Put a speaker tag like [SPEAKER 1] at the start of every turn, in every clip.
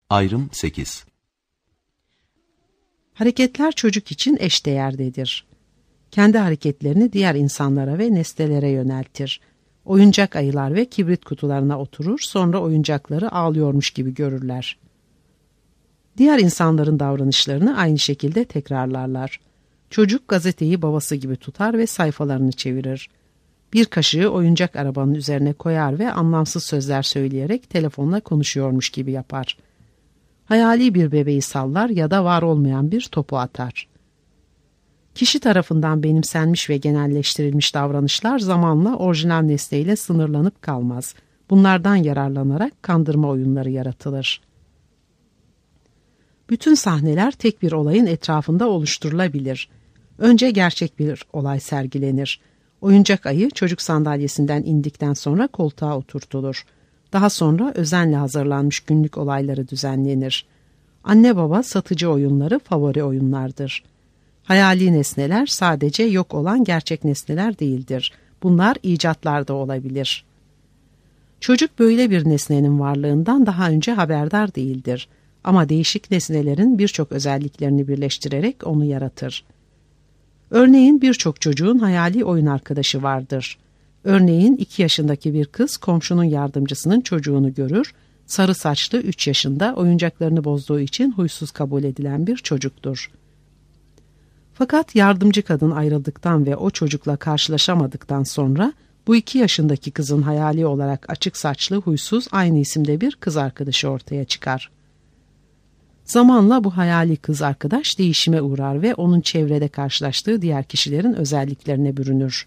[SPEAKER 1] Ayrım 8.
[SPEAKER 2] Hareketler çocuk için eşdeğerdedir. Kendi hareketlerini diğer insanlara ve nesnelere yöneltir. Oyuncak ayılar ve kibrit kutularına oturur, sonra oyuncakları ağlıyormuş gibi görürler. Diğer insanların davranışlarını aynı şekilde tekrarlarlar. Çocuk gazeteyi babası gibi tutar ve sayfalarını çevirir. Bir kaşığı oyuncak arabanın üzerine koyar ve anlamsız sözler söyleyerek telefonla konuşuyormuş gibi yapar. Hayali bir bebeği sallar ya da var olmayan bir topu atar. Kişi tarafından benimsenmiş ve genelleştirilmiş davranışlar zamanla orijinal nesneyle sınırlanıp kalmaz. Bunlardan yararlanarak kandırma oyunları yaratılır. Bütün sahneler tek bir olayın etrafında oluşturulabilir. Önce gerçek bir olay sergilenir. Oyuncak ayı çocuk sandalyesinden indikten sonra koltuğa oturtulur. Daha sonra özenle hazırlanmış günlük olayları düzenlenir. Anne baba satıcı oyunları favori oyunlardır. Hayali nesneler sadece yok olan gerçek nesneler değildir. Bunlar icatlar da olabilir. Çocuk böyle bir nesnenin varlığından daha önce haberdar değildir. Ama değişik nesnelerin birçok özelliklerini birleştirerek onu yaratır. Örneğin birçok çocuğun hayali oyun arkadaşı vardır. Örneğin 2 yaşındaki bir kız komşunun yardımcısının çocuğunu görür, sarı saçlı 3 yaşında oyuncaklarını bozduğu için huysuz kabul edilen bir çocuktur. Fakat yardımcı kadın ayrıldıktan ve o çocukla karşılaşamadıktan sonra bu 2 yaşındaki kızın hayali olarak açık saçlı, huysuz, aynı isimde bir kız arkadaşı ortaya çıkar. Zamanla bu hayali kız arkadaş değişime uğrar ve onun çevrede karşılaştığı diğer kişilerin özelliklerine bürünür.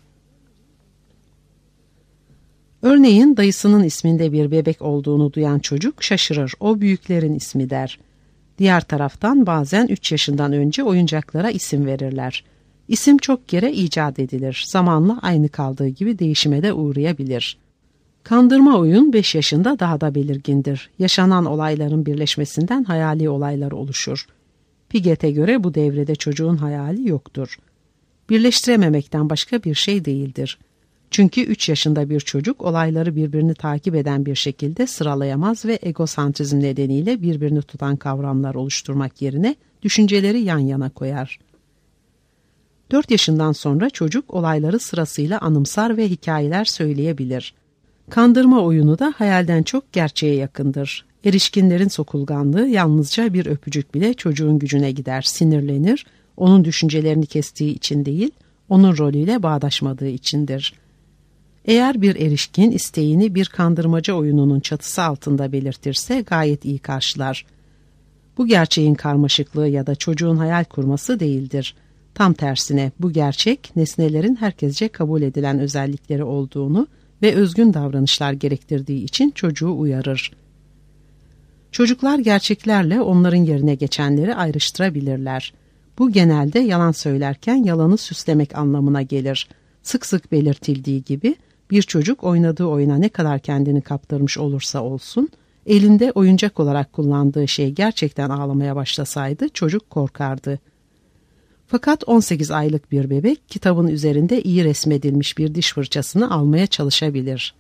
[SPEAKER 2] Örneğin dayısının isminde bir bebek olduğunu duyan çocuk şaşırır, o büyüklerin ismi der. Diğer taraftan bazen 3 yaşından önce oyuncaklara isim verirler. İsim çok kere icat edilir, zamanla aynı kaldığı gibi değişime de uğrayabilir. Kandırma oyun 5 yaşında daha da belirgindir. Yaşanan olayların birleşmesinden hayali olaylar oluşur. Piaget'e göre bu devrede çocuğun hayali yoktur. Birleştirememekten başka bir şey değildir. Çünkü 3 yaşında bir çocuk olayları birbirini takip eden bir şekilde sıralayamaz ve egosantrizm nedeniyle birbirini tutan kavramlar oluşturmak yerine düşünceleri yan yana koyar. 4 yaşından sonra çocuk olayları sırasıyla anımsar ve hikayeler söyleyebilir. Kandırma oyunu da hayalden çok gerçeğe yakındır. Erişkinlerin sokulganlığı yalnızca bir öpücük bile çocuğun gücüne gider, sinirlenir, onun düşüncelerini kestiği için değil, onun rolüyle bağdaşmadığı içindir. Eğer bir erişkin isteğini bir kandırmaca oyununun çatısı altında belirtirse gayet iyi karşılar. Bu gerçeğin karmaşıklığı ya da çocuğun hayal kurması değildir. Tam tersine bu gerçek nesnelerin herkesce kabul edilen özellikleri olduğunu ve özgün davranışlar gerektirdiği için çocuğu uyarır. Çocuklar gerçeklerle onların yerine geçenleri ayrıştırabilirler. Bu genelde yalan söylerken yalanı süslemek anlamına gelir. Sık sık belirtildiği gibi bir çocuk oynadığı oyuna ne kadar kendini kaptırmış olursa olsun, elinde oyuncak olarak kullandığı şey gerçekten ağlamaya başlasaydı çocuk korkardı. Fakat 18 aylık bir bebek kitabın üzerinde iyi resmedilmiş bir diş fırçasını almaya çalışabilir.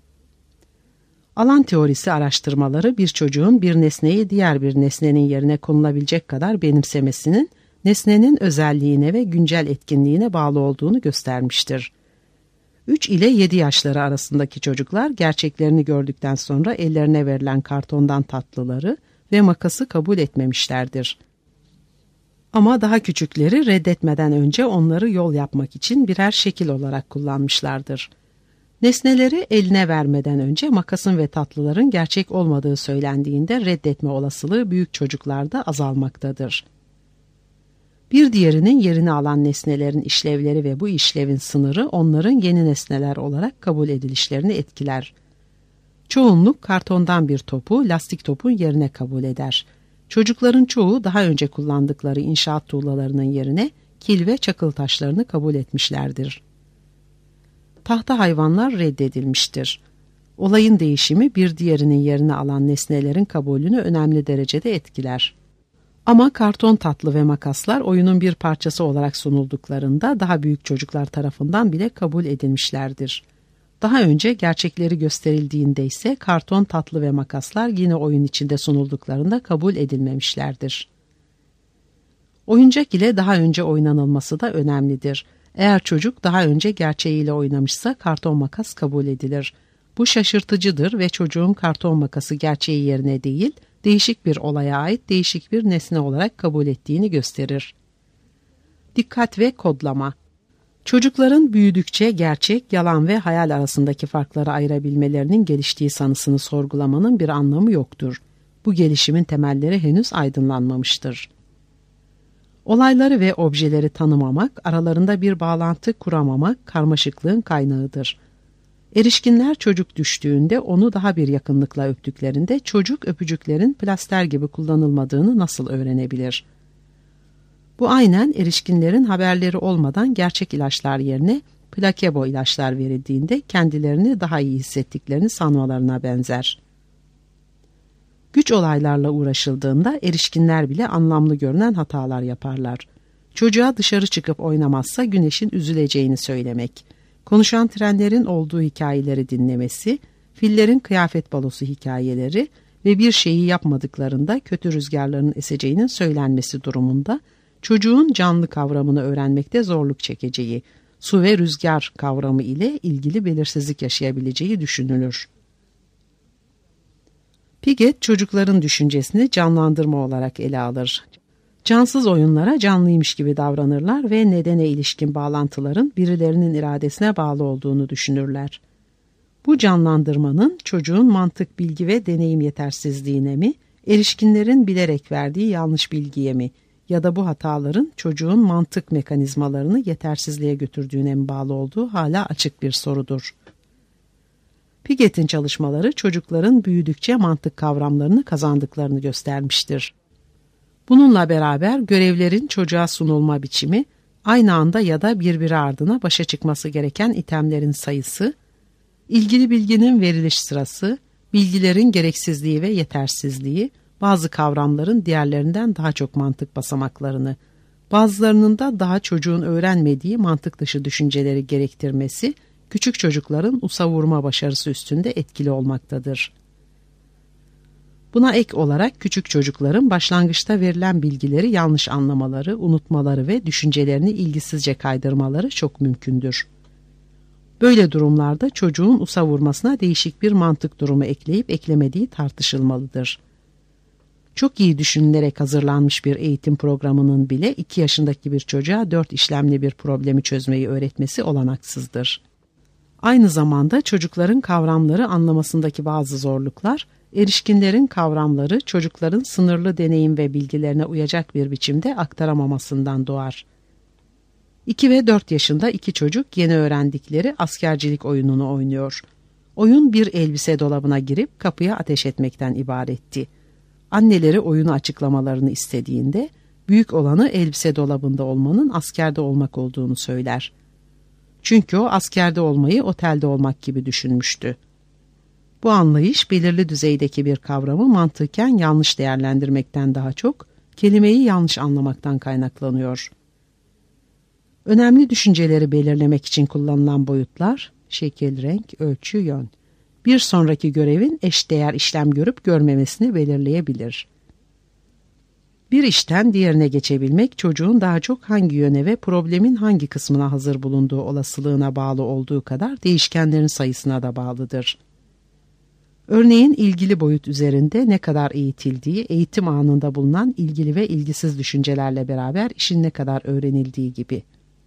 [SPEAKER 2] Alan teorisi araştırmaları bir çocuğun bir nesneyi diğer bir nesnenin yerine konulabilecek kadar benimsemesinin nesnenin özelliğine ve güncel etkinliğine bağlı olduğunu göstermiştir. 3 ile 7 yaşları arasındaki çocuklar gerçeklerini gördükten sonra ellerine verilen kartondan tatlıları ve makası kabul etmemişlerdir. Ama daha küçükleri reddetmeden önce onları yol yapmak için birer şekil olarak kullanmışlardır. Nesneleri eline vermeden önce makasın ve tatlıların gerçek olmadığı söylendiğinde reddetme olasılığı büyük çocuklarda azalmaktadır. Bir diğerinin yerini alan nesnelerin işlevleri ve bu işlevin sınırı onların yeni nesneler olarak kabul edilişlerini etkiler. Çoğunluk kartondan bir topu lastik topun yerine kabul eder. Çocukların çoğu daha önce kullandıkları inşaat tuğlalarının yerine kil ve çakıl taşlarını kabul etmişlerdir. Tahta hayvanlar reddedilmiştir. Olayın değişimi bir diğerinin yerini alan nesnelerin kabulünü önemli derecede etkiler. Ama karton tatlı ve makaslar oyunun bir parçası olarak sunulduklarında daha büyük çocuklar tarafından bile kabul edilmişlerdir. Daha önce gerçekleri gösterildiğinde ise karton tatlı ve makaslar yine oyun içinde sunulduklarında kabul edilmemişlerdir. Oyuncak ile daha önce oynanılması da önemlidir. Eğer çocuk daha önce gerçeğiyle oynamışsa karton makas kabul edilir. Bu şaşırtıcıdır ve çocuğun karton makası gerçeği yerine değil, değişik bir olaya ait değişik bir nesne olarak kabul ettiğini gösterir. Dikkat ve kodlama. Çocukların büyüdükçe gerçek, yalan ve hayal arasındaki farkları ayırabilmelerinin geliştiği sanısını sorgulamanın bir anlamı yoktur. Bu gelişimin temelleri henüz aydınlanmamıştır. Olayları ve objeleri tanımamak, aralarında bir bağlantı kuramamak karmaşıklığın kaynağıdır. Erişkinler çocuk düştüğünde onu daha bir yakınlıkla öptüklerinde çocuk öpücüklerin plaster gibi kullanılmadığını nasıl öğrenebilir? Bu aynen erişkinlerin haberleri olmadan gerçek ilaçlar yerine plasebo ilaçlar verildiğinde kendilerini daha iyi hissettiklerini sanmalarına benzer. Güç olaylarla uğraşıldığında erişkinler bile anlamlı görünen hatalar yaparlar. Çocuğa dışarı çıkıp oynamazsa güneşin üzüleceğini söylemek, konuşan trenlerin olduğu hikayeleri dinlemesi, fillerin kıyafet balosu hikayeleri ve bir şeyi yapmadıklarında kötü rüzgarların eseceğinin söylenmesi durumunda çocuğun canlı kavramını öğrenmekte zorluk çekeceği, su ve rüzgar kavramı ile ilgili belirsizlik yaşayabileceği düşünülür. Piaget çocukların düşüncesini canlandırma olarak ele alır. Cansız oyunlara canlıymış gibi davranırlar ve nedene ilişkin bağlantıların birilerinin iradesine bağlı olduğunu düşünürler. Bu canlandırmanın çocuğun mantık, bilgi ve deneyim yetersizliğine mi, erişkinlerin bilerek verdiği yanlış bilgiye mi ya da bu hataların çocuğun mantık mekanizmalarını yetersizliğe götürdüğüne mi bağlı olduğu hala açık bir sorudur. Piaget'in çalışmaları çocukların büyüdükçe mantık kavramlarını kazandıklarını göstermiştir. Bununla beraber görevlerin çocuğa sunulma biçimi, aynı anda ya da birbiri ardına başa çıkması gereken itemlerin sayısı, ilgili bilginin veriliş sırası, bilgilerin gereksizliği ve yetersizliği, bazı kavramların diğerlerinden daha çok mantık basamaklarını, bazılarının da daha çocuğun öğrenmediği mantık dışı düşünceleri gerektirmesi, küçük çocukların usavurma başarısı üstünde etkili olmaktadır. Buna ek olarak küçük çocukların başlangıçta verilen bilgileri yanlış anlamaları, unutmaları ve düşüncelerini ilgisizce kaydırmaları çok mümkündür. Böyle durumlarda çocuğun usavurmasına değişik bir mantık durumu ekleyip eklemediği tartışılmalıdır. Çok iyi düşünülerek hazırlanmış bir eğitim programının bile 2 yaşındaki bir çocuğa 4 işlemli bir problemi çözmeyi öğretmesi olanaksızdır. Aynı zamanda çocukların kavramları anlamasındaki bazı zorluklar, erişkinlerin kavramları çocukların sınırlı deneyim ve bilgilerine uyacak bir biçimde aktaramamasından doğar. 2 ve 4 yaşında 2 çocuk yeni öğrendikleri askercilik oyununu oynuyor. Oyun bir elbise dolabına girip kapıya ateş etmekten ibaretti. Anneleri oyunu açıklamalarını istediğinde büyük olanı elbise dolabında olmanın askerde olmak olduğunu söyler. Çünkü o askerde olmayı otelde olmak gibi düşünmüştü. Bu anlayış belirli düzeydeki bir kavramı mantıken yanlış değerlendirmekten daha çok kelimeyi yanlış anlamaktan kaynaklanıyor. Önemli düşünceleri belirlemek için kullanılan boyutlar, şekil, renk, ölçü, yön, bir sonraki görevin eşdeğer işlem görüp görmemesini belirleyebilir. Bir işten diğerine geçebilmek çocuğun daha çok hangi yöne ve problemin hangi kısmına hazır bulunduğu olasılığına bağlı olduğu kadar değişkenlerin sayısına da bağlıdır. Örneğin ilgili boyut üzerinde ne kadar eğitildiği, eğitim anında bulunan ilgili ve ilgisiz düşüncelerle beraber işin ne kadar öğrenildiği gibi.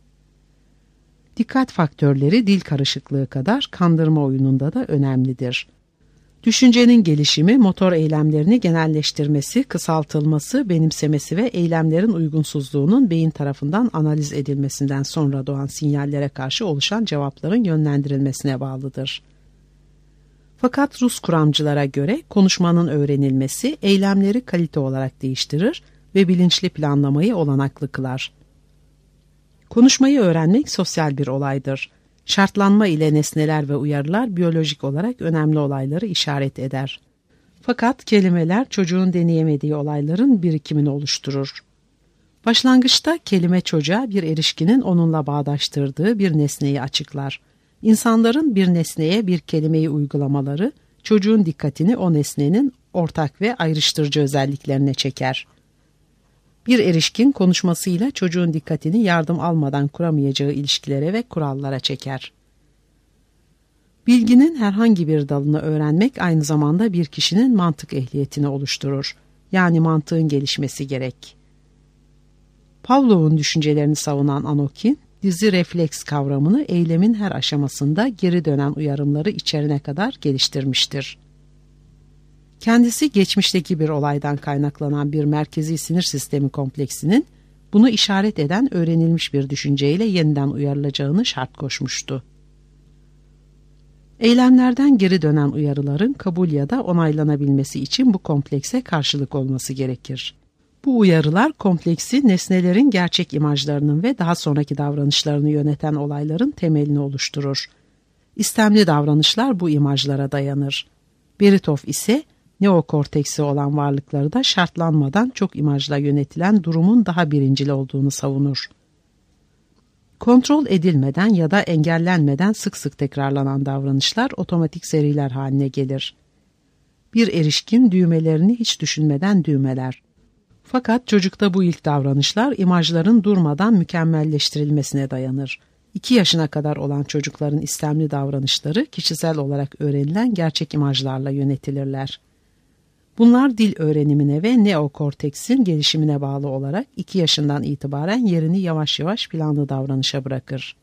[SPEAKER 2] Dikkat faktörleri dil karışıklığı kadar kandırma oyununda da önemlidir. Düşüncenin gelişimi, motor eylemlerini genelleştirmesi, kısaltılması, benimsemesi ve eylemlerin uygunsuzluğunun beyin tarafından analiz edilmesinden sonra doğan sinyallere karşı oluşan cevapların yönlendirilmesine bağlıdır. Fakat Rus kuramcılara göre konuşmanın öğrenilmesi eylemleri kalite olarak değiştirir ve bilinçli planlamayı olanaklı kılar. Konuşmayı öğrenmek sosyal bir olaydır. Şartlanma ile nesneler ve uyarılar biyolojik olarak önemli olayları işaret eder. Fakat kelimeler çocuğun deneyemediği olayların birikimini oluşturur. Başlangıçta kelime çocuğa bir erişkinin onunla bağdaştırdığı bir nesneyi açıklar. İnsanların bir nesneye bir kelimeyi uygulamaları, çocuğun dikkatini o nesnenin ortak ve ayrıştırıcı özelliklerine çeker. Bir erişkin konuşmasıyla çocuğun dikkatini yardım almadan kuramayacağı ilişkilere ve kurallara çeker. Bilginin herhangi bir dalını öğrenmek aynı zamanda bir kişinin mantık ehliyetini oluşturur. Yani mantığın gelişmesi gerek. Pavlov'un düşüncelerini savunan Anokin, dizi refleks kavramını eylemin her aşamasında geri dönen uyarımları içerine kadar geliştirmiştir. Kendisi geçmişteki bir olaydan kaynaklanan bir merkezi sinir sistemi kompleksinin bunu işaret eden öğrenilmiş bir düşünceyle yeniden uyarılacağını şart koşmuştu. Eylemlerden geri dönen uyarıların kabul ya da onaylanabilmesi için bu komplekse karşılık olması gerekir. Bu uyarılar kompleksi nesnelerin gerçek imajlarının ve daha sonraki davranışlarını yöneten olayların temelini oluşturur. İstemli davranışlar bu imajlara dayanır. Beritov ise neokorteksi olan varlıkları da şartlanmadan çok imajla yönetilen durumun daha birincil olduğunu savunur. Kontrol edilmeden ya da engellenmeden sık sık tekrarlanan davranışlar otomatik seriler haline gelir. Bir erişkin düğmelerini hiç düşünmeden düğmeler. Fakat çocukta bu ilk davranışlar imajların durmadan mükemmelleştirilmesine dayanır. 2 yaşına kadar olan çocukların istemli davranışları kişisel olarak öğrenilen gerçek imajlarla yönetilirler. Bunlar dil öğrenimine ve neokorteksin gelişimine bağlı olarak 2 yaşından itibaren yerini yavaş yavaş planlı davranışa bırakır.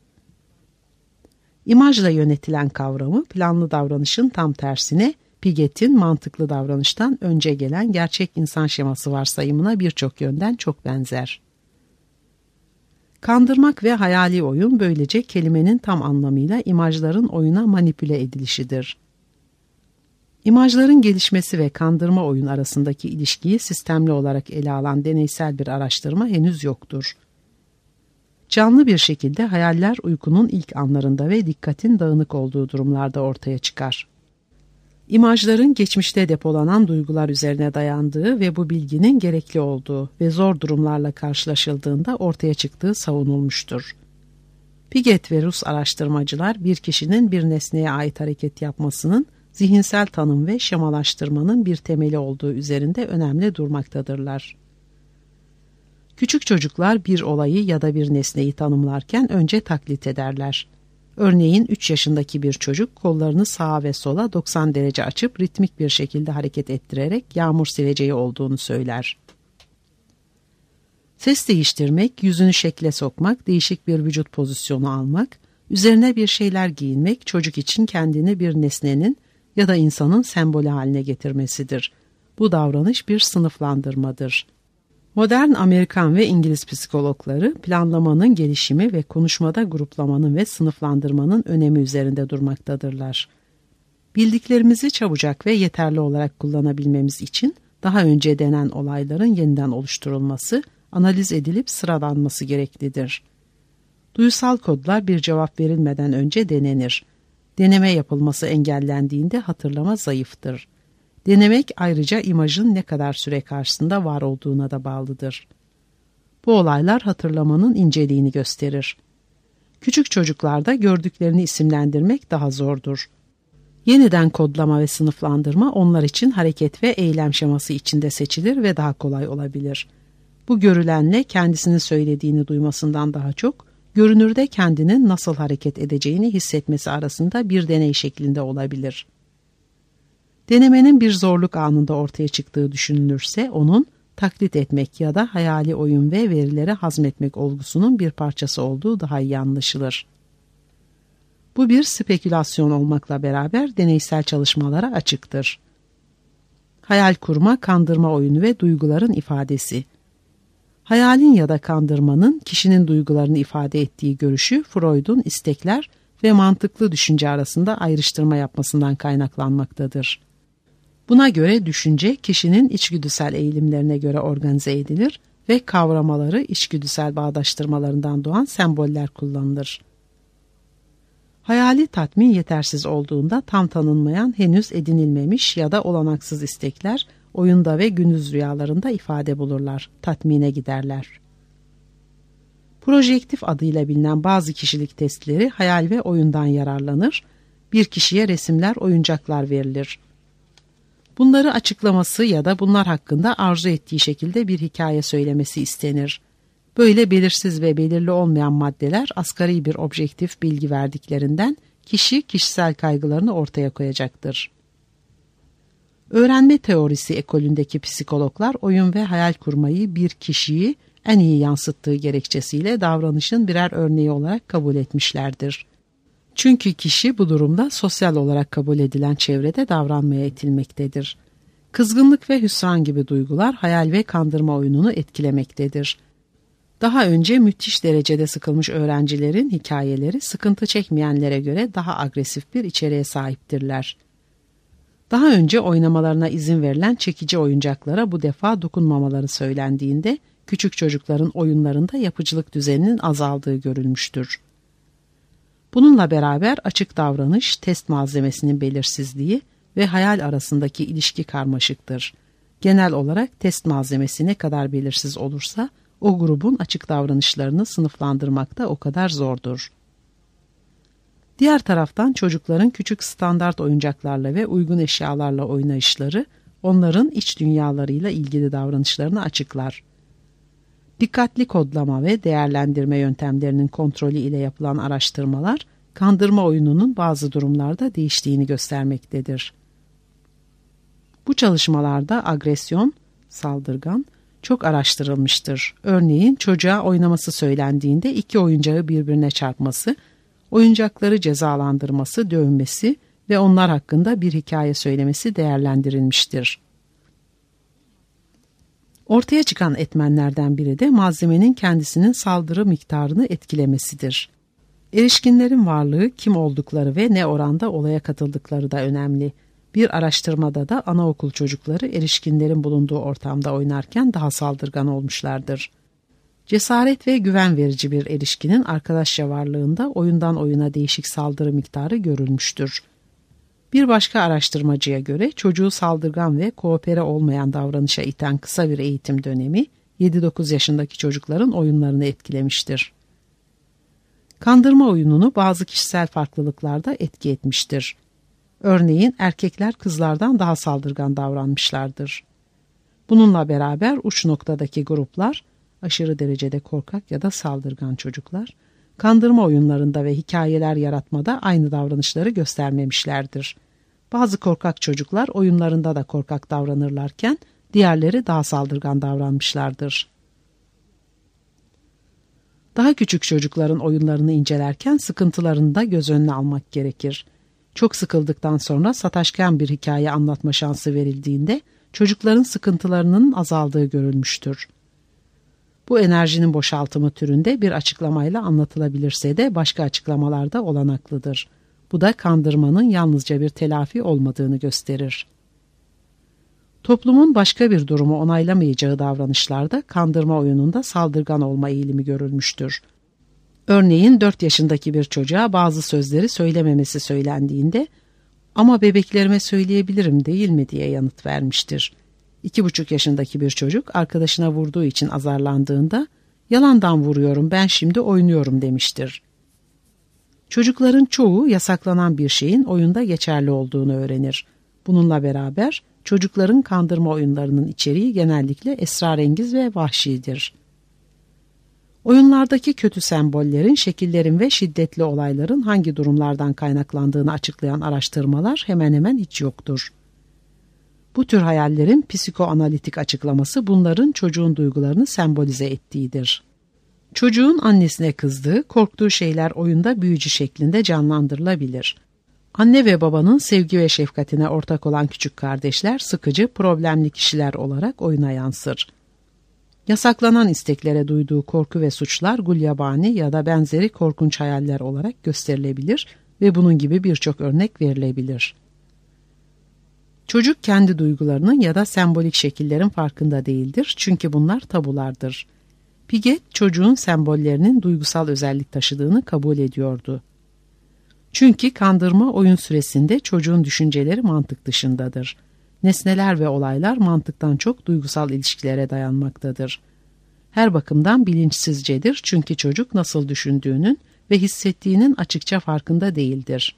[SPEAKER 2] İmajla yönetilen kavramı planlı davranışın tam tersine Piaget'in mantıklı davranıştan önce gelen gerçek insan şeması varsayımına birçok yönden çok benzer. Kandırmak ve hayali oyun böylece kelimenin tam anlamıyla imajların oyuna manipüle edilişidir. İmajların gelişmesi ve kandırma oyun arasındaki ilişkiyi sistemli olarak ele alan deneysel bir araştırma henüz yoktur. Canlı bir şekilde hayaller uykunun ilk anlarında ve dikkatin dağınık olduğu durumlarda ortaya çıkar. İmajların geçmişte depolanan duygular üzerine dayandığı ve bu bilginin gerekli olduğu ve zor durumlarla karşılaşıldığında ortaya çıktığı savunulmuştur. Piaget ve Rus araştırmacılar bir kişinin bir nesneye ait hareket yapmasının zihinsel tanım ve şemalaştırmanın bir temeli olduğu üzerinde önemli durmaktadırlar. Küçük çocuklar bir olayı ya da bir nesneyi tanımlarken önce taklit ederler. Örneğin 3 yaşındaki bir çocuk kollarını sağa ve sola 90 derece açıp ritmik bir şekilde hareket ettirerek yağmur sileceği olduğunu söyler. Ses değiştirmek, yüzünü şekle sokmak, değişik bir vücut pozisyonu almak, üzerine bir şeyler giyinmek çocuk için kendini bir nesnenin ya da insanın sembolü haline getirmesidir. Bu davranış bir sınıflandırmadır. Modern Amerikan ve İngiliz psikologları planlamanın gelişimi ve konuşmada gruplamanın ve sınıflandırmanın önemi üzerinde durmaktadırlar. Bildiklerimizi çabucak ve yeterli olarak kullanabilmemiz için daha önce denen olayların yeniden oluşturulması, analiz edilip sıralanması gereklidir. Duyusal kodlar bir cevap verilmeden önce denenir. Deneme yapılması engellendiğinde hatırlama zayıftır. Denemek ayrıca imajın ne kadar süre karşısında var olduğuna da bağlıdır. Bu olaylar hatırlamanın inceliğini gösterir. Küçük çocuklarda gördüklerini isimlendirmek daha zordur. Yeniden kodlama ve sınıflandırma onlar için hareket ve eylem şeması içinde seçilir ve daha kolay olabilir. Bu görülenle kendisinin söylediğini duymasından daha çok, görünürde kendinin nasıl hareket edeceğini hissetmesi arasında bir deney şeklinde olabilir. Denemenin bir zorluk anında ortaya çıktığı düşünülürse onun taklit etmek ya da hayali oyun ve verileri hazmetmek olgusunun bir parçası olduğu daha iyi anlaşılır. Bu bir spekülasyon olmakla beraber deneysel çalışmalara açıktır. Hayal kurma, kandırma oyunu ve duyguların ifadesi. Hayalin ya da kandırmanın kişinin duygularını ifade ettiği görüşü Freud'un istekler ve mantıklı düşünce arasında ayrıştırma yapmasından kaynaklanmaktadır. Buna göre düşünce kişinin içgüdüsel eğilimlerine göre organize edilir ve kavramaları içgüdüsel bağdaştırmalarından doğan semboller kullanılır. Hayali tatmin yetersiz olduğunda tam tanınmayan, henüz edinilmemiş ya da olanaksız istekler oyunda ve gündüz rüyalarında ifade bulurlar, tatmine giderler. Projektif adıyla bilinen bazı kişilik testleri hayal ve oyundan yararlanır. Bir kişiye resimler, oyuncaklar verilir. Bunları açıklaması ya da bunlar hakkında arzu ettiği şekilde bir hikaye söylemesi istenir. Böyle belirsiz ve belirli olmayan maddeler asgari bir objektif bilgi verdiklerinden kişi kişisel kaygılarını ortaya koyacaktır. Öğrenme teorisi ekolündeki psikologlar oyun ve hayal kurmayı bir kişiyi en iyi yansıttığı gerekçesiyle davranışın birer örneği olarak kabul etmişlerdir. Çünkü kişi bu durumda sosyal olarak kabul edilen çevrede davranmaya itilmektedir. Kızgınlık ve hüsran gibi duygular hayal ve kandırma oyununu etkilemektedir. Daha önce müthiş derecede sıkılmış öğrencilerin hikayeleri sıkıntı çekmeyenlere göre daha agresif bir içeriğe sahiptirler. Daha önce oynamalarına izin verilen çekici oyuncaklara bu defa dokunmamaları söylendiğinde küçük çocukların oyunlarında yapıcılık düzeninin azaldığı görülmüştür. Bununla beraber açık davranış, test malzemesinin belirsizliği ve hayal arasındaki ilişki karmaşıktır. Genel olarak test malzemesi ne kadar belirsiz olursa o grubun açık davranışlarını sınıflandırmak da o kadar zordur. Diğer taraftan çocukların küçük standart oyuncaklarla ve uygun eşyalarla oynayışları onların iç dünyalarıyla ilgili davranışlarını açıklar. Dikkatli kodlama ve değerlendirme yöntemlerinin kontrolü ile yapılan araştırmalar, kandırma oyununun bazı durumlarda değiştiğini göstermektedir. Bu çalışmalarda agresyon, saldırgan, çok araştırılmıştır. Örneğin çocuğa oynaması söylendiğinde iki oyuncağı birbirine çarpması, oyuncakları cezalandırması, dövmesi ve onlar hakkında bir hikaye söylemesi değerlendirilmiştir. Ortaya çıkan etmenlerden biri de malzemenin kendisinin saldırı miktarını etkilemesidir. Erişkinlerin varlığı, kim oldukları ve ne oranda olaya katıldıkları da önemli. Bir araştırmada da anaokul çocukları erişkinlerin bulunduğu ortamda oynarken daha saldırgan olmuşlardır. Cesaret ve güven verici bir erişkinin arkadaşça varlığında oyundan oyuna değişik saldırı miktarı görülmüştür. Bir başka araştırmacıya göre çocuğu saldırgan ve koopere olmayan davranışa iten kısa bir eğitim dönemi 7-9 yaşındaki çocukların oyunlarını etkilemiştir. Kandırma oyununu bazı kişisel farklılıklarda etki etmiştir. Örneğin erkekler kızlardan daha saldırgan davranmışlardır. Bununla beraber uç noktadaki gruplar, aşırı derecede korkak ya da saldırgan çocuklar, kandırma oyunlarında ve hikayeler yaratmada aynı davranışları göstermemişlerdir. Bazı korkak çocuklar oyunlarında da korkak davranırlarken diğerleri daha saldırgan davranmışlardır. Daha küçük çocukların oyunlarını incelerken sıkıntılarını da göz önüne almak gerekir. Çok sıkıldıktan sonra sataşkan bir hikaye anlatma şansı verildiğinde çocukların sıkıntılarının azaldığı görülmüştür. Bu enerjinin boşaltımı türünde bir açıklamayla anlatılabilirse de başka açıklamalarda olanaklıdır. Bu da kandırmanın yalnızca bir telafi olmadığını gösterir. Toplumun başka bir durumu onaylamayacağı davranışlarda kandırma oyununda saldırgan olma eğilimi görülmüştür. Örneğin 4 yaşındaki bir çocuğa bazı sözleri söylememesi söylendiğinde "Ama bebeklerime söyleyebilirim değil mi?" diye yanıt vermiştir. 2,5 yaşındaki bir çocuk arkadaşına vurduğu için azarlandığında "Yalandan vuruyorum, ben şimdi oynuyorum" demiştir. Çocukların çoğu yasaklanan bir şeyin oyunda geçerli olduğunu öğrenir. Bununla beraber çocukların kandırma oyunlarının içeriği genellikle esrarengiz ve vahşidir. Oyunlardaki kötü sembollerin, şekillerin ve şiddetli olayların hangi durumlardan kaynaklandığını açıklayan araştırmalar hemen hemen hiç yoktur. Bu tür hayallerin psikoanalitik açıklaması bunların çocuğun duygularını sembolize ettiğidir. Çocuğun annesine kızdığı, korktuğu şeyler oyunda büyücü şeklinde canlandırılabilir. Anne ve babanın sevgi ve şefkatine ortak olan küçük kardeşler sıkıcı, problemli kişiler olarak oyuna yansır. Yasaklanan isteklere duyduğu korku ve suçlar gulyabani ya da benzeri korkunç hayaller olarak gösterilebilir ve bunun gibi birçok örnek verilebilir. Çocuk kendi duygularının ya da sembolik şekillerin farkında değildir çünkü bunlar tabulardır. Piaget çocuğun sembollerinin duygusal özellik taşıdığını kabul ediyordu. Çünkü kandırma oyun süresinde çocuğun düşünceleri mantık dışındadır. Nesneler ve olaylar mantıktan çok duygusal ilişkilere dayanmaktadır. Her bakımdan bilinçsizcedir çünkü çocuk nasıl düşündüğünün ve hissettiğinin açıkça farkında değildir.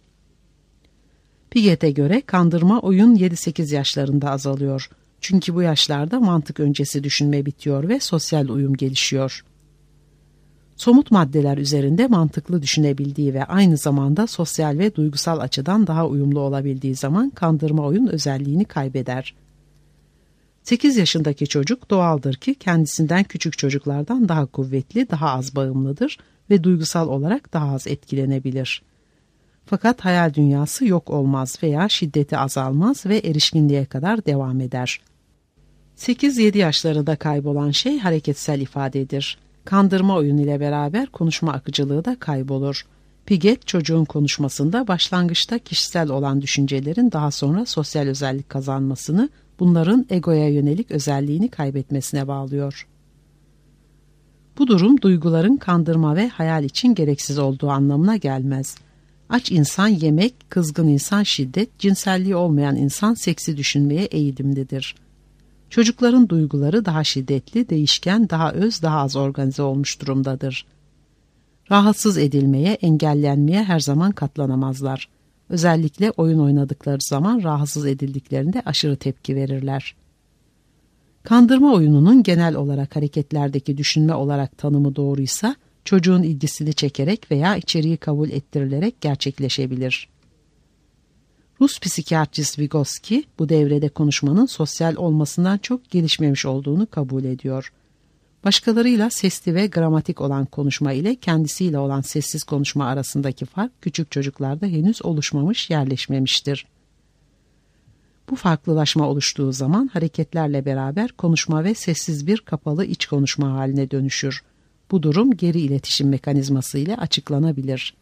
[SPEAKER 2] Piaget'e göre kandırma oyun 7-8 yaşlarında azalıyor. Çünkü bu yaşlarda mantık öncesi düşünme bitiyor ve sosyal uyum gelişiyor. Somut maddeler üzerinde mantıklı düşünebildiği ve aynı zamanda sosyal ve duygusal açıdan daha uyumlu olabildiği zaman kandırma oyun özelliğini kaybeder. 8 yaşındaki çocuk doğaldır ki kendisinden küçük çocuklardan daha kuvvetli, daha az bağımlıdır ve duygusal olarak daha az etkilenebilir. Fakat hayal dünyası yok olmaz veya şiddeti azalmaz ve erişkinliğe kadar devam eder. 8-7 yaşlarında kaybolan şey hareketsel ifadedir. Kandırma oyun ile beraber konuşma akıcılığı da kaybolur. Piaget çocuğun konuşmasında başlangıçta kişisel olan düşüncelerin daha sonra sosyal özellik kazanmasını, bunların egoya yönelik özelliğini kaybetmesine bağlıyor. Bu durum duyguların kandırma ve hayal için gereksiz olduğu anlamına gelmez. Aç insan yemek, kızgın insan şiddet, cinselliği olmayan insan seksi düşünmeye eğilimlidir. Çocukların duyguları daha şiddetli, değişken, daha öz, daha az organize olmuş durumdadır. Rahatsız edilmeye, engellenmeye her zaman katlanamazlar. Özellikle oyun oynadıkları zaman rahatsız edildiklerinde aşırı tepki verirler. Kandırma oyununun genel olarak hareketlerdeki düşünme olarak tanımı doğruysa, çocuğun ilgisini çekerek veya içeriği kabul ettirilerek gerçekleşebilir. Rus psikiyatrist Vygotsky bu devrede konuşmanın sosyal olmasından çok gelişmemiş olduğunu kabul ediyor. Başkalarıyla sesli ve gramatik olan konuşma ile kendisiyle olan sessiz konuşma arasındaki fark küçük çocuklarda henüz oluşmamış, yerleşmemiştir. Bu farklılaşma oluştuğu zaman hareketlerle beraber konuşma ve sessiz bir kapalı iç konuşma haline dönüşür. Bu durum geri iletişim mekanizması ile açıklanabilir.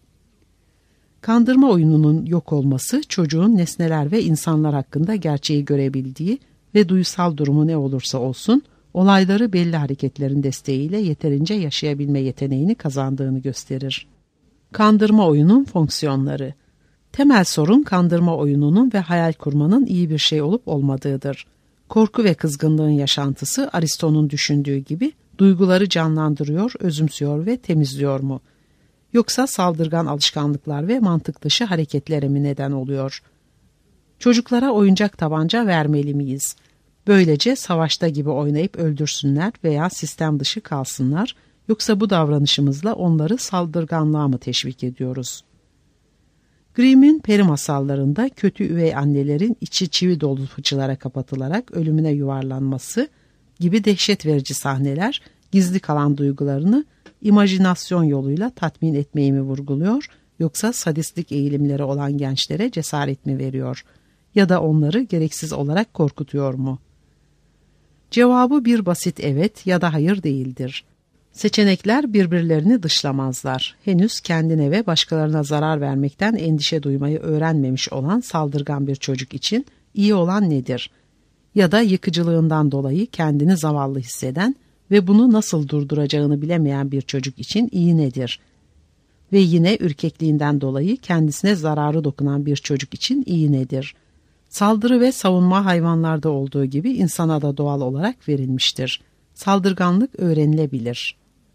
[SPEAKER 2] Kandırma oyununun yok olması çocuğun nesneler ve insanlar hakkında gerçeği görebildiği ve duysal durumu ne olursa olsun olayları belli hareketlerin desteğiyle yeterince yaşayabilme yeteneğini kazandığını gösterir. Kandırma oyunun fonksiyonları. Temel sorun kandırma oyununun ve hayal kurmanın iyi bir şey olup olmadığıdır. Korku ve kızgınlığın yaşantısı Aristo'nun düşündüğü gibi duyguları canlandırıyor, özümsüyor ve temizliyor mu? Yoksa saldırgan alışkanlıklar ve mantık dışı hareketlere mi neden oluyor? Çocuklara oyuncak tabanca vermeli miyiz? Böylece savaşta gibi oynayıp öldürsünler veya sistem dışı kalsınlar, yoksa bu davranışımızla onları saldırganlığa mı teşvik ediyoruz? Grimm'in peri masallarında kötü üvey annelerin içi çivi dolu fıçılara kapatılarak ölümüne yuvarlanması gibi dehşet verici sahneler gizli kalan duygularını imajinasyon yoluyla tatmin etmeyi mi vurguluyor, yoksa sadistlik eğilimleri olan gençlere cesaret mi veriyor ya da onları gereksiz olarak korkutuyor mu? Cevabı bir basit evet ya da hayır değildir. Seçenekler birbirlerini dışlamazlar. Henüz kendine ve başkalarına zarar vermekten endişe duymayı öğrenmemiş olan saldırgan bir çocuk için iyi olan nedir? Ya da yıkıcılığından dolayı kendini zavallı hisseden ve bunu nasıl durduracağını bilemeyen bir çocuk için iyi nedir? Ve yine ürkekliğinden dolayı kendisine zararı dokunan bir çocuk için iyi nedir? Saldırı ve savunma hayvanlarda olduğu gibi insana da doğal olarak verilmiştir. Saldırganlık öğrenilebilir.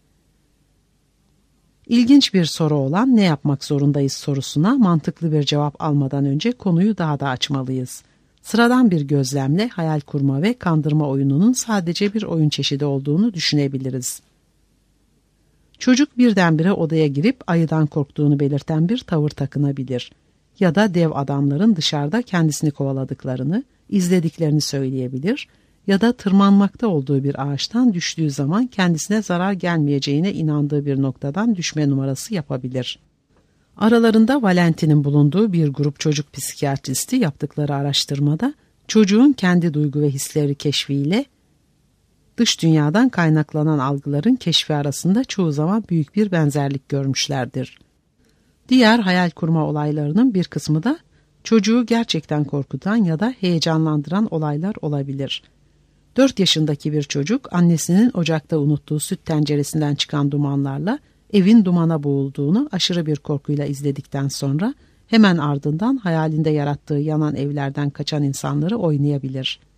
[SPEAKER 2] İlginç bir soru olan ne yapmak zorundayız sorusuna mantıklı bir cevap almadan önce konuyu daha da açmalıyız. Sıradan bir gözlemle hayal kurma ve kandırma oyununun sadece bir oyun çeşidi olduğunu düşünebiliriz. Çocuk birdenbire odaya girip ayıdan korktuğunu belirten bir tavır takınabilir. Ya da dev adamların dışarıda kendisini kovaladıklarını, izlediklerini söyleyebilir ya da tırmanmakta olduğu bir ağaçtan düştüğü zaman kendisine zarar gelmeyeceğine inandığı bir noktadan düşme numarası yapabilir. Aralarında Valentin'in bulunduğu bir grup çocuk psikiyatristi yaptıkları araştırmada çocuğun kendi duygu ve hisleri keşfiyle dış dünyadan kaynaklanan algıların keşfi arasında çoğu zaman büyük bir benzerlik görmüşlerdir. Diğer hayal kurma olaylarının bir kısmı da çocuğu gerçekten korkutan ya da heyecanlandıran olaylar olabilir. 4 yaşındaki bir çocuk annesinin ocakta unuttuğu süt tenceresinden çıkan dumanlarla evin dumana boğulduğunu aşırı bir korkuyla izledikten sonra hemen ardından hayalinde yarattığı yanan evlerden kaçan insanları oynayabilir.